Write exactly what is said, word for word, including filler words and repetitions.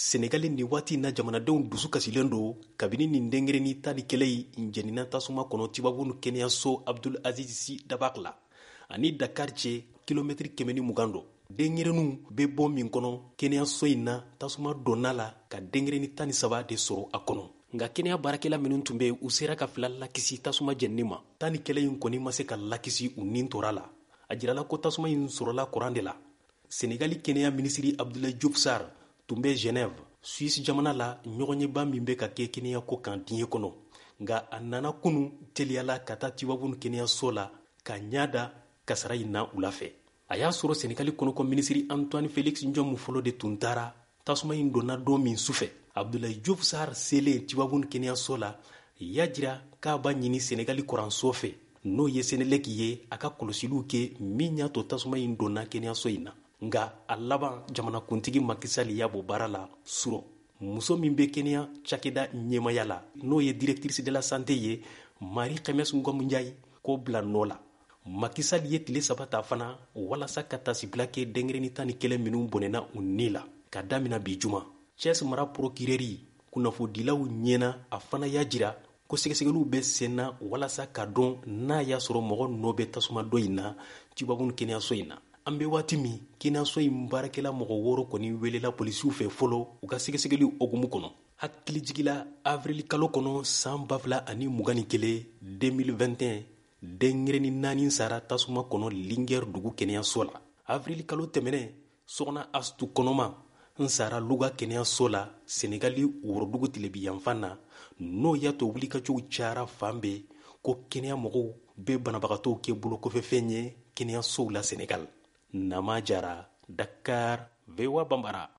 Senegali ni waati na jamanadenw dusu kasilen do kabini nin dengereni ta ni kɛlɛ in jɛnina tasuma kɔnɔ Tivaouane kɛnɛyaso Abdul Aziz Sy Dabakh la ani Dakar cɛ kilomɛtiri kɛmɛ ni mugan dɔ. Dengerenu bɛ bɔ min kɔnɔ kɛnɛyaso in na tasuma donna la ka dengereni tan ni saba de sɔrɔ a kɔnɔ. Nka kɛnɛya baarakɛla minnu tun bɛ u sera ka fila lakisi tasuma jɛnni ma. Tan ni kɛlɛ in kɔni ma se ka lakisi u nin tora la. A jirala ko tasuma in sɔrɔla kuran de la. Senegali kɛnɛya minisiri Abdoulaye Diouf Sarr tun bɛ Genève, Suisse jamana la ɲɔgɔnyeba min bɛ ka kɛ kɛnɛya ko kan diɲɛ kɔnɔ. Nka a nana kunu teliyala ka taa Tivaouane kɛnɛyaso la ka ɲaada kasara in na u la fɛ. A y'a sɔrɔ Senegali kɔnɔkɔ minisiri Antoine Félix Ndiome fɔlɔ de tun taara tasuma in donna don min sufɛ. Abdoulaye Diouf Sarr selen Tivaouane kɛnɛyaso la y'a jira k'a b'a ɲini Senegali kuranso fɛ n'o ye Senelec ye a ka kɔlɔsiliw kɛ min y'a to tasuma in donna kɛnɛyaso in na. Nga a laban jamanakuntigi Macky Sall y'a bɔ baara la surɔ. Muso min bɛ kɛnɛya cakɛda ɲɛmaya la n'o ye directrice de la santé ye Marie Khemesse Ngom Ndiaye k'o bila nɔ la. Macky Sall ye tile saba ta fana walasa ka tasibila kɛ dengereni tan ni kɛlɛ minnu bɔnɛna u ni la ka damina bi juma. Thiès mara procureur kunnafonidilaw ɲɛna a fana y'a jira ko sɛgɛsɛgɛliw bɛ sen na walasa ka dɔn n'a y'a sɔrɔ mɔgɔ nɔ bɛ tasuma dɔ in na Tivaouane kɛnɛyaso in na. An bɛ waati min kɛnɛyaso in baarakɛla mɔgɔ wɔɔrɔ kɔni welela polisiw fɛ fɔlɔ u ka sɛgɛsɛgɛliw hokumu kɔnɔ. Hakilijigila avril kalo kɔnɔ san ba fila ani mugan ni kelen deux mille vingt et un dengereni naani sara tasuma kɔnɔ Linguère dugu kɛnɛyaso la. Avril kalo tɛmɛnɛ Sɔgɔna Astu kɔnɔma n sara Louga kɛnɛyaso la Senegali worodugu tilebiyanfan na n'o y'a to wulikajɔw cayara fan bɛɛ ko kɛnɛya mɔgɔw bɛ banabagatɔw kɛ bolokɔfɛfɛn ye kɛnɛyasow la Senegal. Nama Jara, Dakar, V O A Bambara.